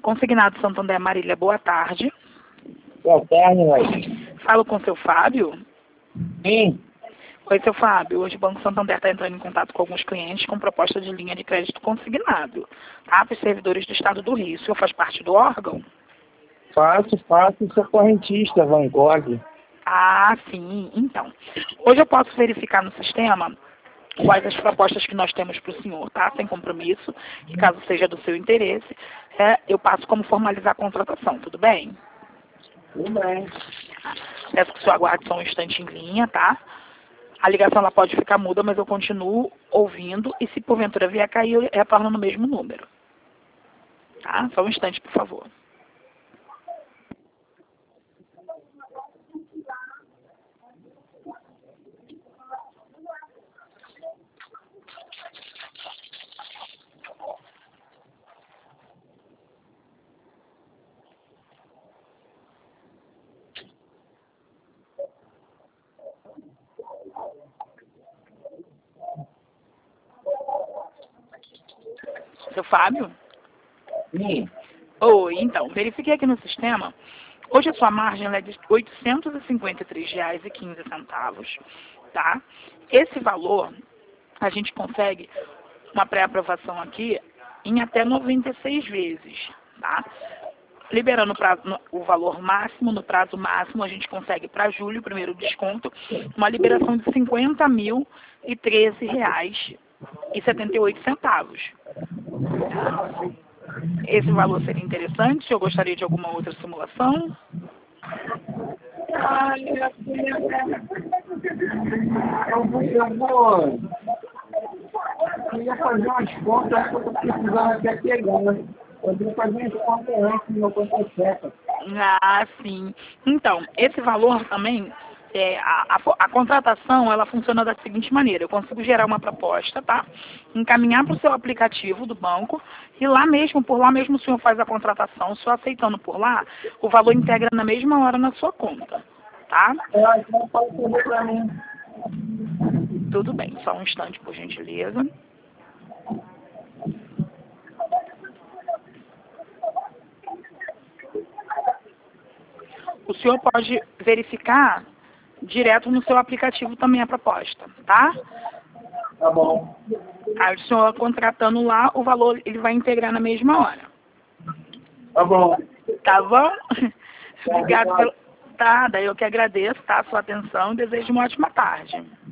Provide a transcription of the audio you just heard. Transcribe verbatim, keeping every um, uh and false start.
Consignado Santander Marília, boa tarde. Boa tarde, Raíssa. Falo com o seu Fábio. Sim. Oi, seu Fábio. Hoje o Banco Santander está entrando em contato com alguns clientes com proposta de linha de crédito consignado, tá? Para os servidores do Estado do Rio. O senhor faz parte do órgão? Faço, faço, sou correntista, Van Gogh. Ah, sim. Então, hoje eu posso verificar no sistema quais as propostas que nós temos para o senhor, tá? Sem compromisso. E caso seja do seu interesse, é, eu passo como formalizar a contratação, tudo bem? Tudo bem. Peço que o senhor aguarde só um instante em linha, tá? A ligação ela pode ficar muda, mas eu continuo ouvindo e se porventura vier a cair, eu retorno no mesmo número. Tá? Só um instante, por favor. Seu Fábio? Sim. Oi, então, verifiquei aqui no sistema. Hoje a sua margem ela é de oitocentos e cinquenta e três reais e quinze centavos, tá? Esse valor, a gente consegue uma pré-aprovação aqui em até noventa e seis vezes, tá? Liberando o, prazo, no- o valor máximo, no prazo máximo, a gente consegue para julho, primeiro desconto, uma liberação de cinquenta mil e treze reais e setenta e oito centavos. Esse valor seria interessante? Eu gostaria de alguma outra simulação? Ah, eu vou, eu vou... Eu ia fazer umas contas que eu tô precisando até pegar, né? Eu vou fazer umas contas antes do meu conta certa. Ah, sim. Então, esse valor também, é, a, a, a contratação, ela funciona da seguinte maneira. Eu consigo gerar uma proposta, tá? Encaminhar para o seu aplicativo do banco e lá mesmo, por lá mesmo o senhor faz a contratação. O senhor aceitando por lá, o valor integra na mesma hora na sua conta, tá? Ah, então pode fazer pra mim. Tudo bem. Só um instante, por gentileza. O senhor pode verificar direto no seu aplicativo também a proposta, tá? Tá bom. Aí o senhor contratando lá, o valor ele vai integrar na mesma hora. Tá bom. Tá bom? Obrigado pelo... Tá, daí eu que agradeço, tá? A sua atenção e desejo uma ótima tarde.